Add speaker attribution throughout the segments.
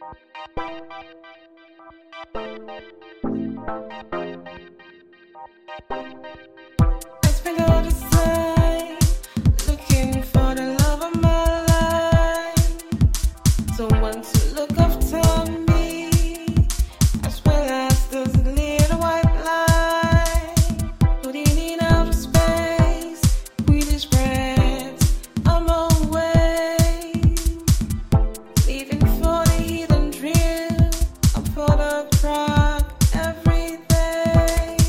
Speaker 1: I spend all this time looking for the love of my life, someone to look after me, as well as those little white light, putting in outer space, Swedish breads, I'm away, leaving for the hidden drill, I'm for the crack every day.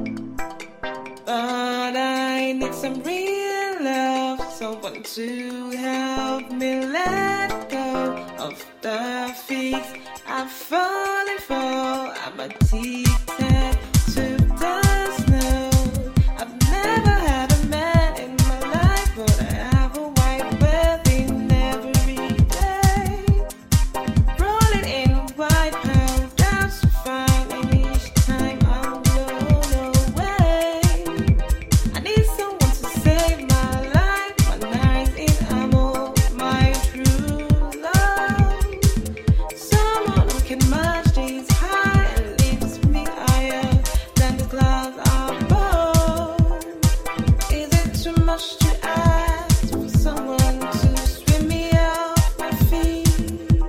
Speaker 1: But I need some real love, someone to help me let go of the feet I've fallen for. I'm addicted to the snow. I've never had a man in my life, but I have a white wedding every day. Rolling in white powder so fine, and each time I'm blown away. I need someone to save my life, my nights in ammo, my true love. Someone who can match these high and lifts me higher than the clouds above. Is it too much to ask for someone to swim me off my feet?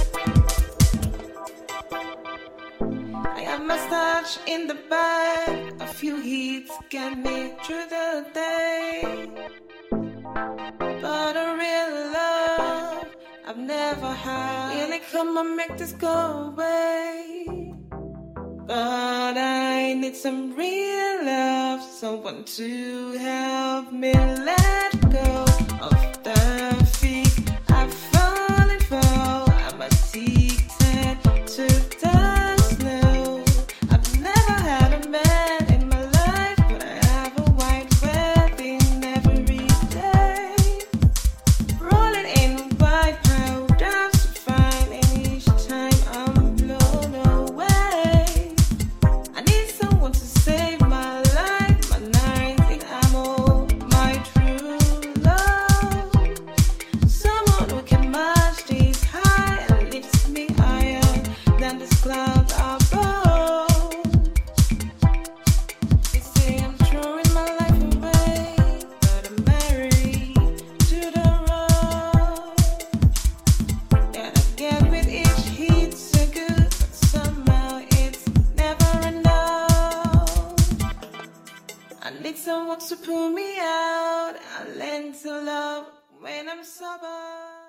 Speaker 1: I have my stash in the bag, a few hits get me through the day. But a real love I've never had really come and make this go away. But I need some real love, someone to help me let go of the feet I've fallen for. I'm addicted to the snow. I've never had a man in my life, but I have a white wedding every day. Rolling in white powder so fine, and each time I'm blown away. I need someone to save my life, my nights in ammo, my true love. Someone who can match these high and lifts me higher than this cloud above. They say I'm throwing my life away, but I'm married to the road. That I get with each heat so good, but somehow it's never enough. I need someone to pull me out. I learn to love when I'm sober.